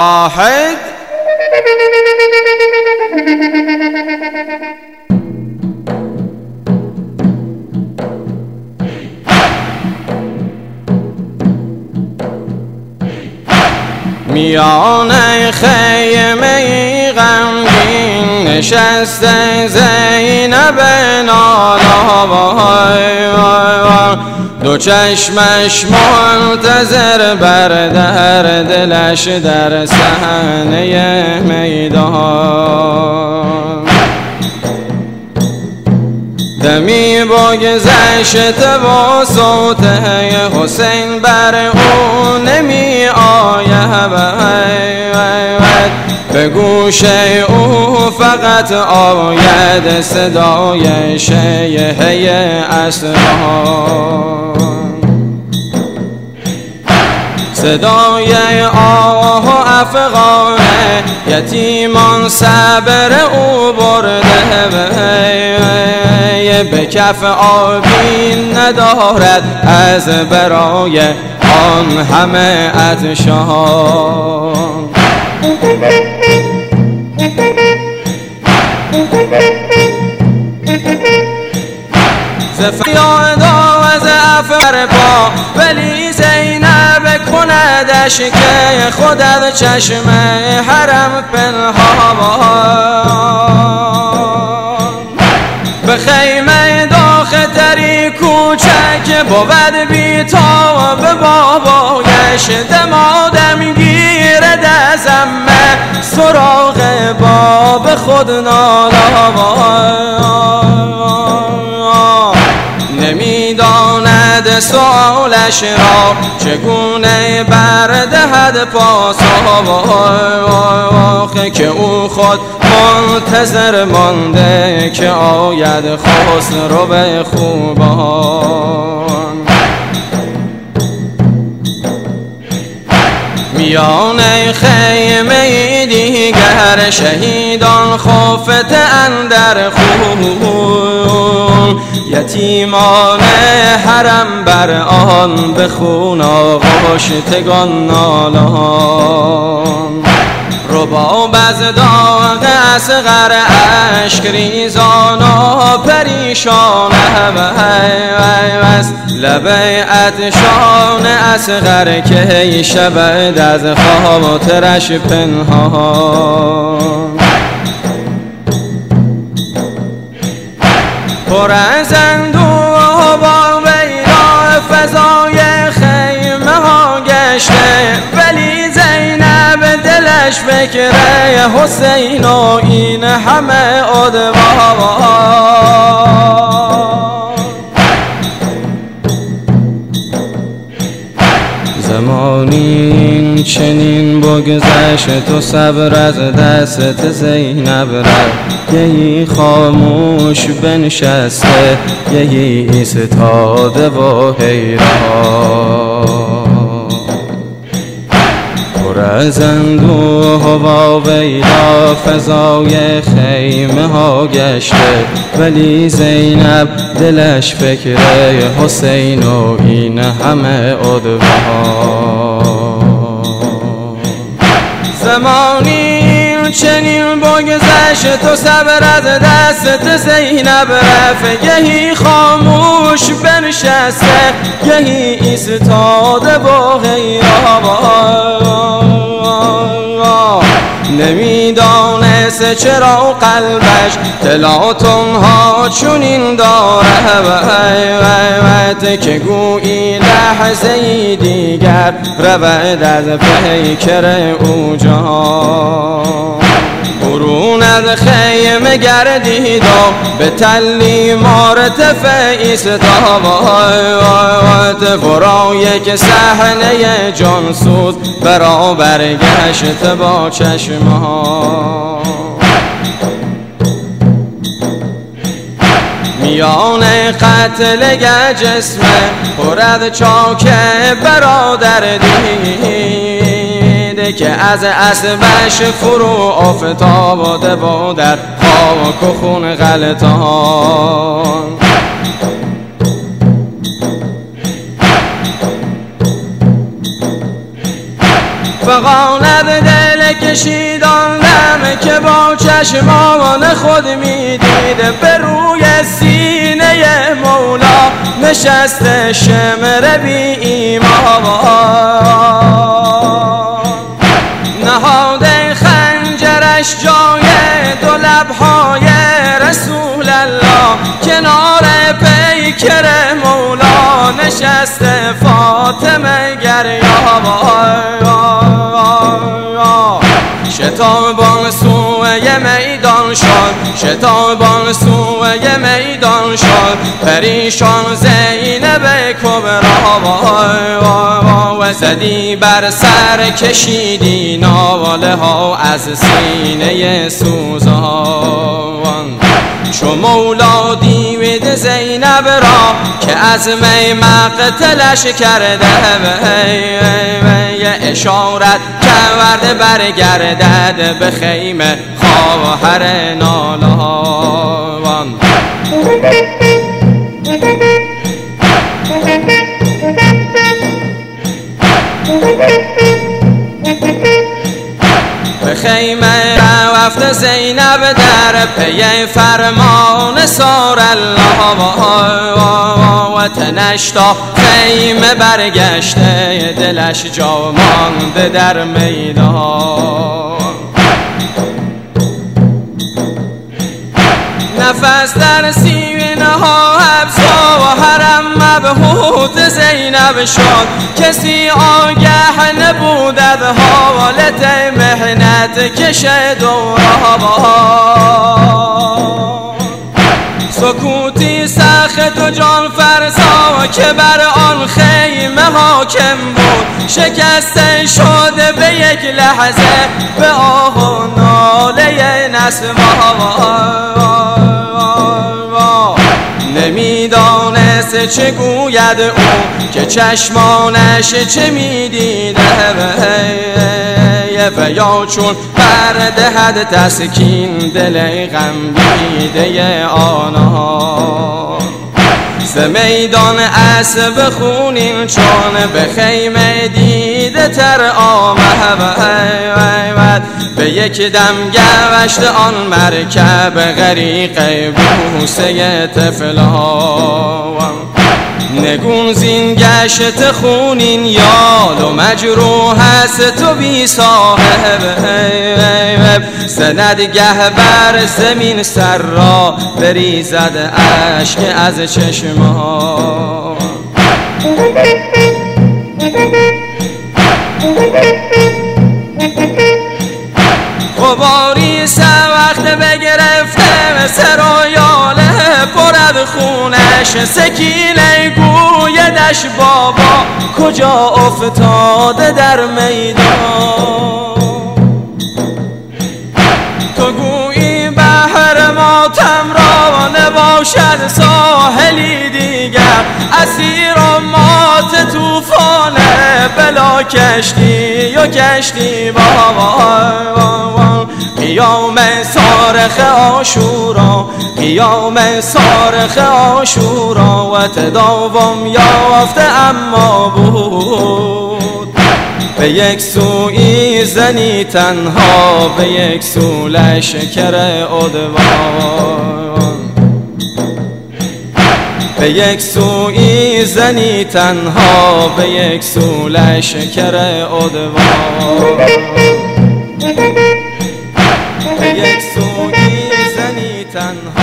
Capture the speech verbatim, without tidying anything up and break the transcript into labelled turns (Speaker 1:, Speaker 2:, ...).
Speaker 1: واحد میان خیمه غمگین نشسته زینب نالا، دو چشمش منتظر بر در دلش در صحنه میدان. دمی بگذشته و صوت حسین بر او نمی آید، به گوش او فقط آید صدای شیهه اسرار، صدای آه و افغان یتیمان صبر او برده، به کف آبی ندارد از برای آن همه عطشان. ز فریاد از افر پا ولی زینب کندش که خود از چشم حرم پنهان، به خیمه داختری کوچک بود بی تا به بابایش، دمادم گیره دزمه سراغ باب خود نالا، نمیداند سوالش را چگونه بردهد پاسخ، که او خود منتظر مانده که آید خسرو به خوبان. میان خیمه دیگر شهیدان خفته اندر خون، یتیمان حرم بر آن به خون آغشتگان نالان. رباب از داغ اصغر اشک ریزان و پریشان است، لب عطشان اصغر که شود از خاطرش پنهان. پر از اندوه با ویرا فضای خیمه ها گشته، ولی زینب دلش فکر حسین و این همه ادوار. زمانی چنین بگذشت و صبر از دست زینب رفت، یهی خاموش بنشسته یهی ایستاده و حیران. پر از اندوه و ویلا فضای خیمه ها گشته، ولی زینب دلش فکر حسین و این همه ادوار. زمانی چنین بگذشت و صبر از دست زینب رفت، یهی خاموش بنشسته یهی ایستاده با حیران. نمیدانست چرا قلبش تلاطم ها چنین دارد، که گویی لحظه دیگر رود از پیکر او جهان. برون از خیمه گردید و به تلی مرتفع ایستاد، برای که صحنه جانسوز برابر گشت با چشمها. میان قتل جسمه پر از چاک برادر دید، که از اسبش فرو افتاده و در خاک و خون غلطان. فقالت دل کشید آن دم که با چشمان خود میدید به روی سینه مولا نشسته شمر بی ایمان. نهاده خنجرش جای دو لبهای رسول الله، کنار پیکر مولا نشسته فاطمه گریان. شتابان سوی میدان شد، شتابان سوی میدان شد، پریشان زینب کبرا و زدی بر سر کشیدی ناله ها از سینه سوزان. چو مولا دید زینب را که از می مقتلش کرده، یه اشارت کرده برگردد به خیمه خواهر نالان. به خیمه رفت زینب در پی فرمان سار الله و تنش تا خیمه برگشته، دلش جا مانده در میدان. نفس در سینه ها حبسا و حرم مبهوت زینب شد، کسی آگه نبود از حالت محنت کش دورها. سکوتی سخت و جان فرسا که بر آن خیمه حاکم بود، شکسته شده به یک لحظه به آه و ناله نسمها. نمیدانست چه گوید او که چشمانش چه میدیده، و یا چون بردهد تسکین دل غم دیده آنها. ز میدان اسب خونین چون به خیمه دیده تر آمد، به یک دم گشت آن مرکب غریق بوسه طفلها. نگون زین گشت خونین یال و مجروح است تو بی صاحب، سند گه بر زمین سر را بریزد اشک از چشمها. غباری سوخت بگرفته سرایاله پر از خونش، سکینه گویدش بابا کجا افتاده در میدان. تو گویی بحر ماتم را نباشد ساحلی دیگر، اسیر و مات توفانه بلا کشتی و کشتی بابا. قیام صارخ عاشورا، قیام صارخ عاشورا و تداوم یافته اما بود. به یک سوی زنی تنها، به یک سو لشکر عدوان. به یک سوی زنی تنها، به یک سو لشکر عدوان. به یک سوی زنی تنها.